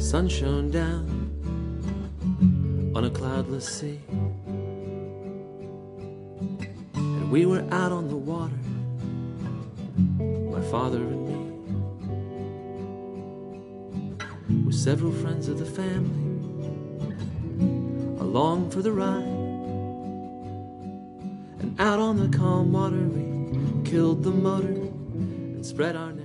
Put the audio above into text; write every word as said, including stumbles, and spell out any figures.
sun shone down on a cloudless sea, and we were out on the water, my father and me, with several friends of the family along for the ride. And out on the calm water we killed the motor and spread our